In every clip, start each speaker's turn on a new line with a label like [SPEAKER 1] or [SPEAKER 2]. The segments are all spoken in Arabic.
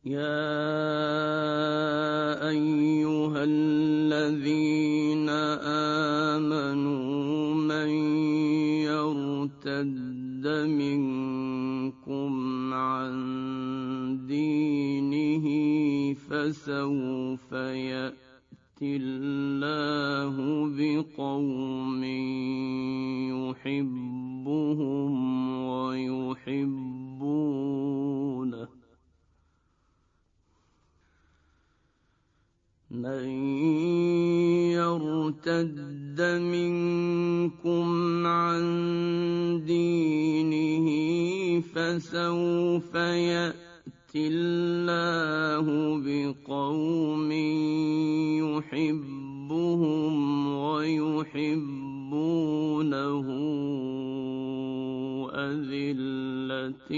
[SPEAKER 1] يَا أَيُّهَا الَّذِينَ آمَنُوا مَن يَرْتَدَّ مِنكُمْ عَن دِينِهِ فَسَوْفَ يَأْتِي اللَّهُ بِقَوْمٍ يُحِبُّهُمْ وَيُحِبُّونَهُ مَن يَرْتَدَّ مِنكُمْ عَن دِينِهِ فَسَوْفَ يَأْتِي اللَّهُ بِقَوْمٍ يُحِبُّهُمْ وَيُحِبُّونَهُ أَذِلَّةٍ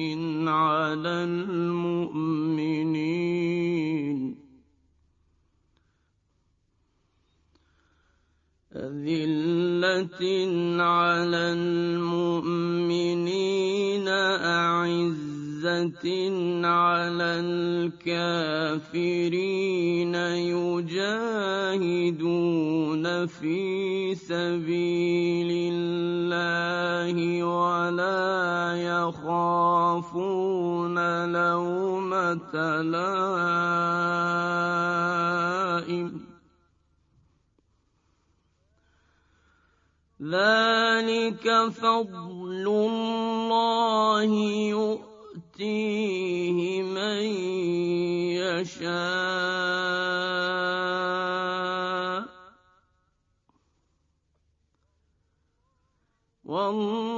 [SPEAKER 1] عَلَى الْمُؤْمِنِينَ أَعِزَّةٍ عَلَى الْكَافِرِينَ يُجَاهِدُونَ فِي سَبِيلِ اللَّهِ وَلَا يَخَافُونَ لَوْمَةَ لَائِمٍ ۚ ذَلِكَ فَضْلُ اللَّهِ يُؤْتِيهِ مَن يَشَاءُ ۚ وَاللَّهُ